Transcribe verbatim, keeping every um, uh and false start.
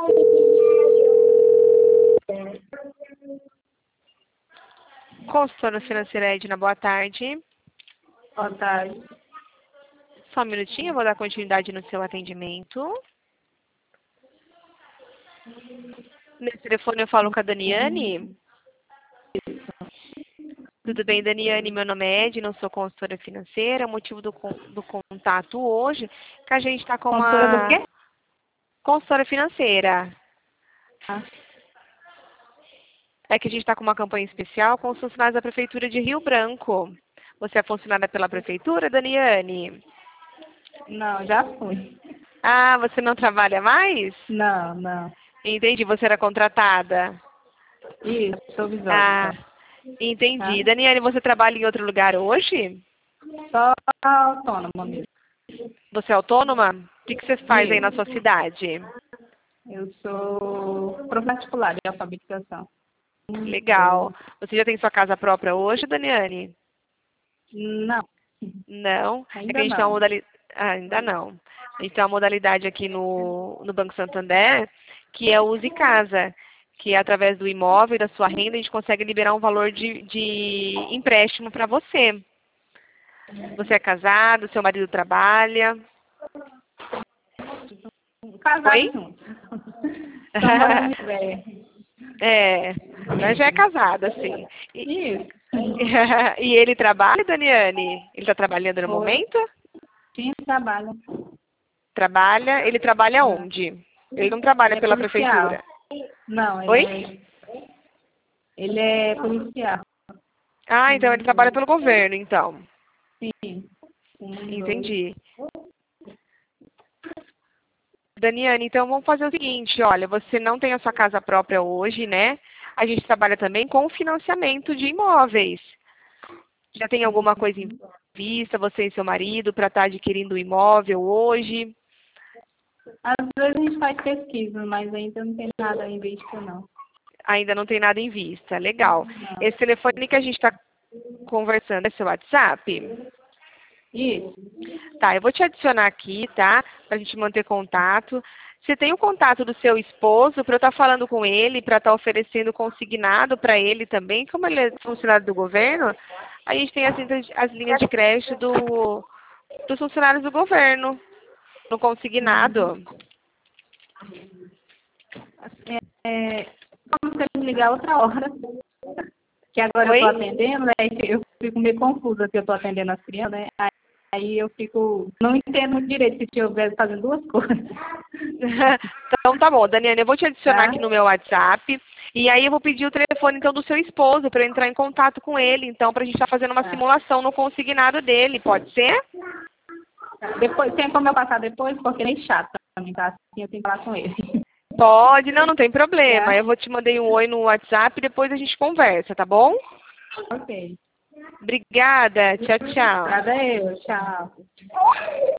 Consultora financeira Edna, boa tarde. Boa tarde. Só um minutinho, eu vou dar continuidade no seu atendimento. Nesse telefone eu falo com a Daniane. Tudo bem, Daniane? Meu nome é Edna, eu sou consultora financeira. O motivo do, do contato hoje é que a gente está com uma... Consultora do quê? Consultora financeira. Ah. É que a gente está com uma campanha especial com os funcionários da Prefeitura de Rio Branco. Você é funcionária pela Prefeitura, Daniane? Não, já fui. Ah, você não trabalha mais? Não, não. Entendi, você era contratada. Isso, sou visual. Ah, entendi. Ah. Daniane, você trabalha em outro lugar hoje? Só autônoma mesmo. Você é autônoma? O que, que você faz aí na Isso. sua cidade? Eu sou professora particular de alfabetização. Legal. Você já tem sua casa própria hoje, Daniane? Não. Não? Ainda é que a gente não. tem uma modalidade... Ah, ainda não. A gente tem uma modalidade aqui no, no Banco Santander, que é o Use Casa, que é através do imóvel e da sua renda, a gente consegue liberar um valor de, de empréstimo para você. Você é casado, seu marido trabalha? Casado Oi? junto. Estamos morando em velho. É, mas já é casada, sim. E, Isso. e ele trabalha, Daniane? Ele está trabalhando no Oi. momento? Sim, trabalha. Trabalha. Ele trabalha onde? Ele não trabalha Ele é pela policial. prefeitura. Não, ele Oi? é, ele é policial. Ah, então Um, ele trabalha dois. pelo governo, então. Sim. Um, dois. Entendi. Daniane, então vamos fazer o seguinte, olha, você não tem a sua casa própria hoje, né? A gente trabalha também com financiamento de imóveis. Já tem alguma coisa em vista, você e seu marido, para estar adquirindo um imóvel hoje? Às vezes a gente faz pesquisa, mas ainda não tem nada em vista, não. Ainda não tem nada em vista. Legal. Não. Esse telefone que a gente está conversando é seu WhatsApp? Isso. Tá, eu vou te adicionar aqui, tá? Pra gente manter contato. Você tem o contato do seu esposo para eu estar falando com ele, para estar oferecendo consignado para ele também? Como ele é funcionário do governo, a gente tem as, linhas- as linhas de crédito do, dos funcionários do governo, no consignado. É, é, vamos ter que ligar outra hora. Que agora eu Oi? estou atendendo, né? Eu fico meio confusa que eu estou atendendo as crianças, né? Aí eu fico, não entendo direito se estiver fazendo duas coisas. Então tá bom, Daniela, eu vou te adicionar Tá? aqui no meu WhatsApp. E aí eu vou pedir o telefone então do seu esposo para eu entrar em contato com ele, então, para a gente estar fazendo uma Tá. simulação no consignado dele, pode ser? Depois, tem como eu passar depois? Porque é chato também, tá? Assim eu tenho que falar com ele. Pode, não, não tem problema. Tá? Eu vou te mandar um oi no WhatsApp e depois a gente conversa, tá bom? Ok. Obrigada, tchau, tchau. Nada eu, tchau.